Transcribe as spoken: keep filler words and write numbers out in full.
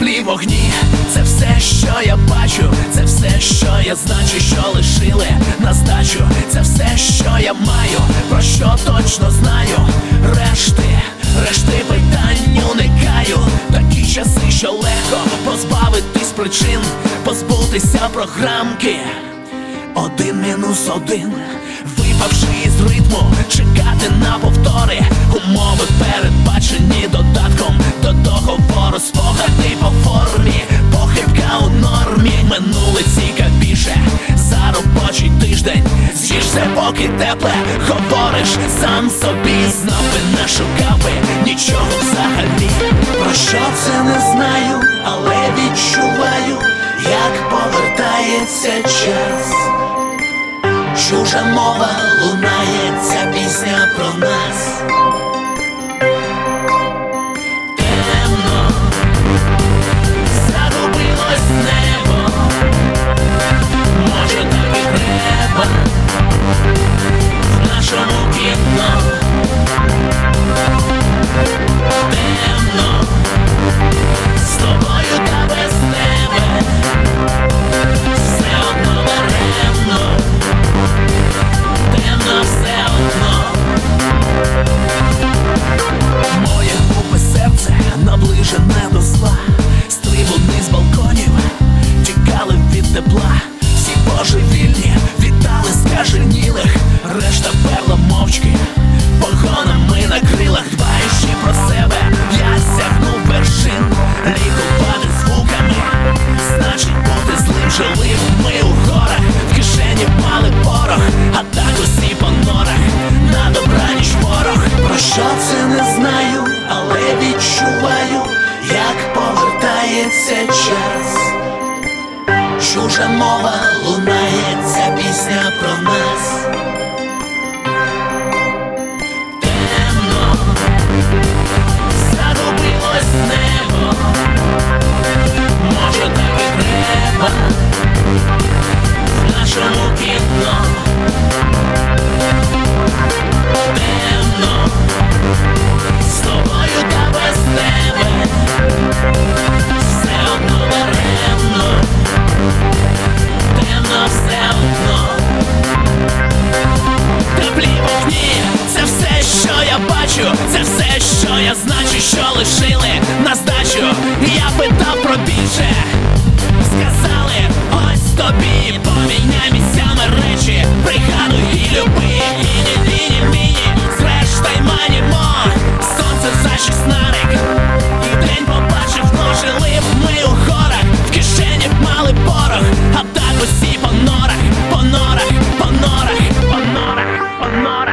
Теплі вогні, це все, що я бачу, це все, що я значу, що лишили на здачу. Це все, що я маю, про що точно знаю. Решти, решти питань уникаю. Такі часи, що легко позбавитись причин, позбутися програмки. Один мінус один, випавши із ритму, чекати на повтори. Умови передбачені додатком до договору. Спогади по формі, похибка у нормі. Минуле цікавіше за робочий тиждень. З'їжся поки тепле, говориш сам собі. Знав би, не шукав би нічого взагалі. Про що це не знаю, але відчуваю, як повертається час. Чужа мова лунає, ця пісня про нас. Темно, загубилось небо. Може, так і треба в нашому кіно. Темно, з тобою та без тебе все одно даремно. Темно все одно. Моє глупе серце наближене до зла. Стрибуни з балконів тікали від тепла. Всі божевільні вітали скаженілих. Решта перла мовчки погонами на крилах. Дбаючи про себе, я сягнув вершин. Лікувати звуками значить бути злим. Жили ми у горах, в кишені мали порох, а так усі по норах, на добраніч ворог. Про що це не знаю, але відчуваю, як повертається час. Чужа мова лунає, ця пісня про нас. Темно, загубилось небо. Може, так і треба в нашому кіно. Темно, з тобою та без тебе все одно даремно. Темно все одно. Теплі вогні, це все, що я бачу, це все, що я значу, що лишили на здачу. Я питав про більше, сказали, ось тобі поміняй місцями речі. Пригадуй і люби, іні, ліні, міні, зрештай манімо. Сонце за шістнарик, і день побачив, но жили б ми у горах. В кишені б мали порох, а так усі по норах, по норах, по норах, по норах, по норах.